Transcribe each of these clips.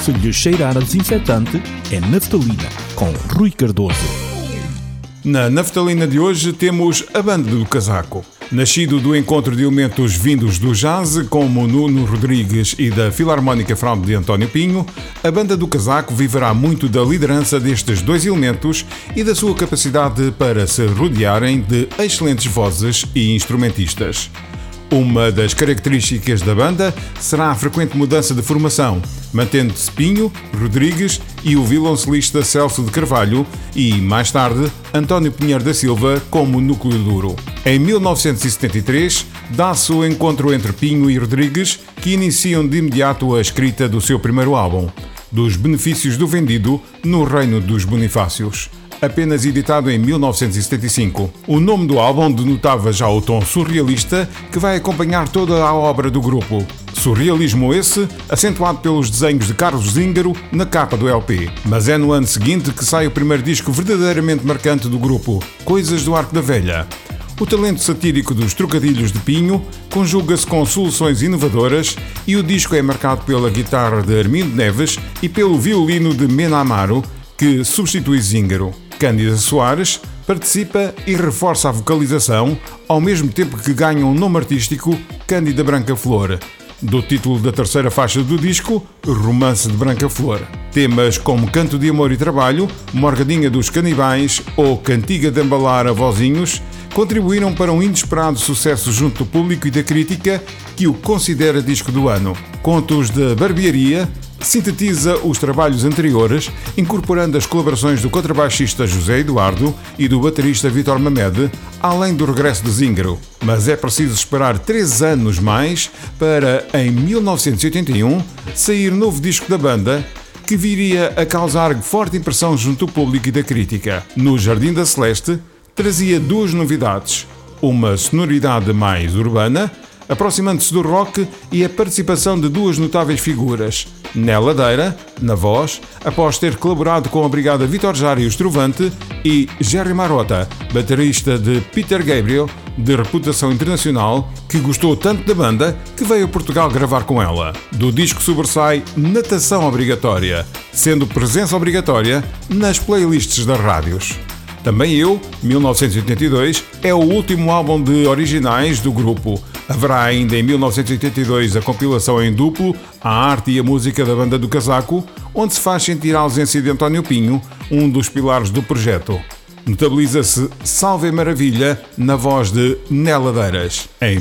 Se lhe cheirar a desinfetante, é naftalina, com Rui Cardoso. Na naftalina de hoje temos a Banda do Casaco. Nascido do encontro de elementos vindos do jazz, como Nuno Rodrigues e da Filarmónica Fraude de António Pinho, a Banda do Casaco viverá muito da liderança destes dois elementos e da sua capacidade para se rodearem de excelentes vozes e instrumentistas. Uma das características da banda será a frequente mudança de formação, mantendo-se Pinho, Rodrigues e o violoncelista Celso de Carvalho e, mais tarde, António Pinheiro da Silva como núcleo duro. Em 1973, dá-se o encontro entre Pinho e Rodrigues, que iniciam de imediato a escrita do seu primeiro álbum, Dos Benefícios do Vendido no Reino dos Bonifácios, apenas editado em 1975. O nome do álbum denotava já o tom surrealista que vai acompanhar toda a obra do grupo. Surrealismo esse, acentuado pelos desenhos de Carlos Zíngaro na capa do LP. Mas é no ano seguinte que sai o primeiro disco verdadeiramente marcante do grupo, Coisas do Arco da Velha. O talento satírico dos trocadilhos de Pinho conjuga-se com soluções inovadoras e o disco é marcado pela guitarra de Armindo Neves e pelo violino de Mena Amaro, que substitui Zíngaro. Cândida Soares participa e reforça a vocalização, ao mesmo tempo que ganha um nome artístico, Cândida Branca Flor, do título da terceira faixa do disco, Romance de Branca Flor. Temas como Canto de Amor e Trabalho, Morgadinha dos Canibais ou Cantiga de Embalar a Vozinhos contribuíram para um inesperado sucesso junto do público e da crítica, que o considera disco do ano. Contos de Barbearia sintetiza os trabalhos anteriores, incorporando as colaborações do contrabaixista José Eduardo e do baterista Vítor Mamed, além do regresso de Zíngaro. Mas é preciso esperar 3 anos mais para, em 1981, sair novo disco da banda, que viria a causar forte impressão junto do público e da crítica. No Jardim da Celeste, trazia 2 novidades: uma sonoridade mais urbana, aproximando-se do rock, e a participação de 2 notáveis figuras, Né Ladeira, na voz, após ter colaborado com a Brigada Vítor Jara e o Estrovante, e Jerry Marotta, baterista de Peter Gabriel, de reputação internacional, que gostou tanto da banda que veio a Portugal gravar com ela. Do disco sobressai Natação Obrigatória, sendo presença obrigatória nas playlists das rádios. Também Eu, 1982, é o último álbum de originais do grupo. Haverá ainda em 1982 a compilação em duplo, A Arte e a Música da Banda do Casaco, onde se faz sentir a ausência de António Pinho, um dos pilares do projeto. Notabiliza-se Salve Maravilha na voz de Né Ladeiras. Em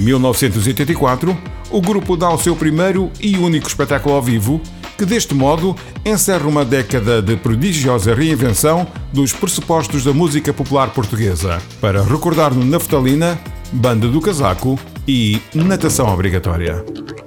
1984, o grupo dá o seu primeiro e único espetáculo ao vivo, que deste modo encerra uma década de prodigiosa reinvenção dos pressupostos da música popular portuguesa. Para recordar no Naftalina, Banda do Casaco e Natação Obrigatória.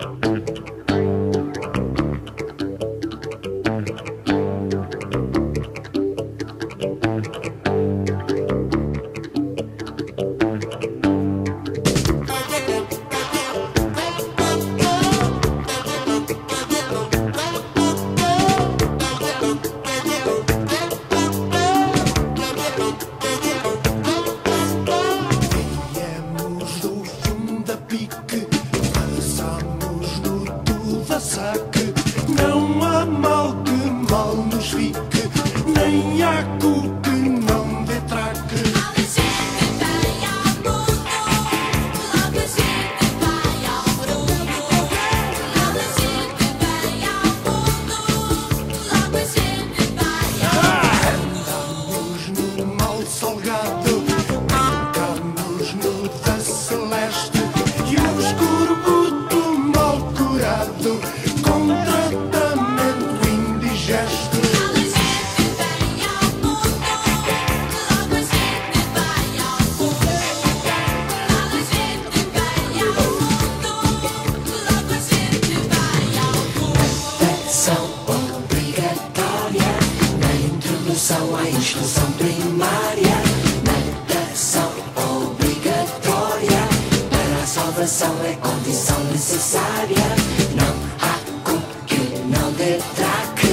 Não há mal que mal nos fique, nem há cu que não dê traque. Logo a gente vai ao mundo, logo a gente vai ao bruno. Logo a gente vai ao mundo, logo a gente vai ao Andamos no mal salgado, brincamos no da celeste, e o escorbuto mal curado com tratamento indigesto. Logo a gente vai ao mundo, logo a gente vai ao mundo. Logo a gente vai ao mundo, logo a gente vai ao mundo. Natação obrigatória na introdução à instrução primária. Natação obrigatória para a salvação é condição necessária. Não há cu que não dê traque.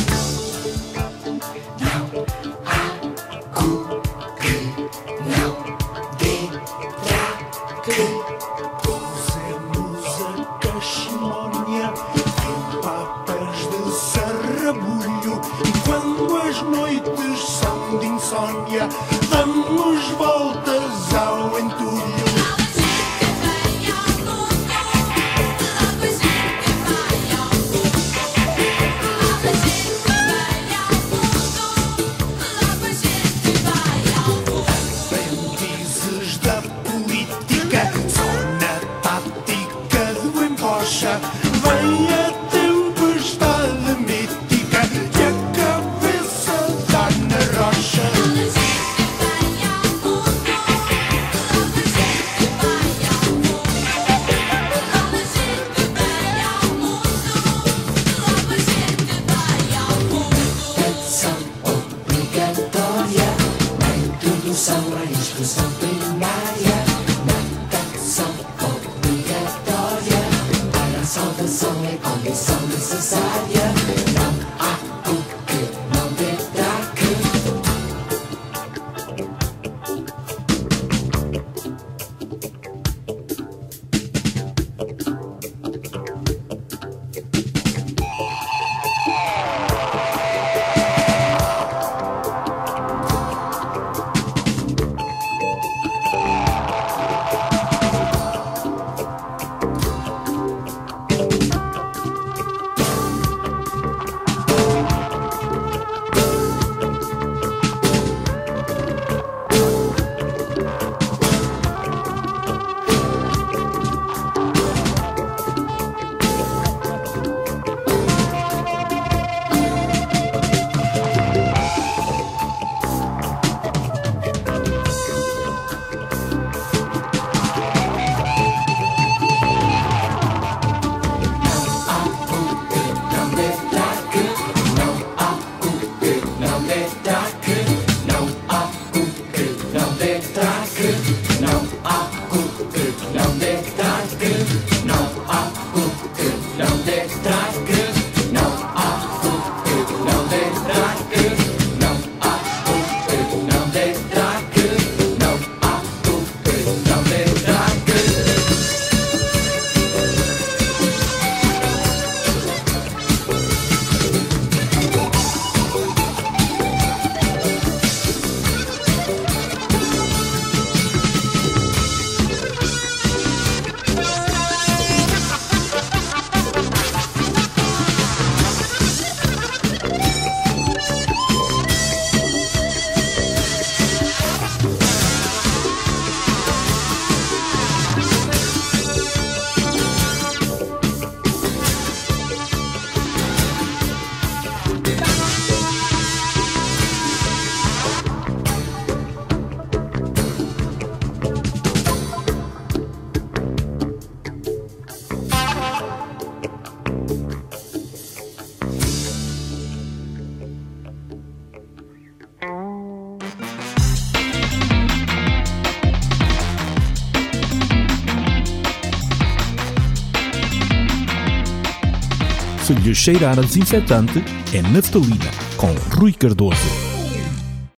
Não há cu que não dê traque. Usemos a cachimónia em papas de serra. a instrução primária. Natação obrigatória. Para a saudação é condição necessária. Não há o que não detraque. Se lhe cheirar a desinfetante, é naftalina, com Rui Cardoso.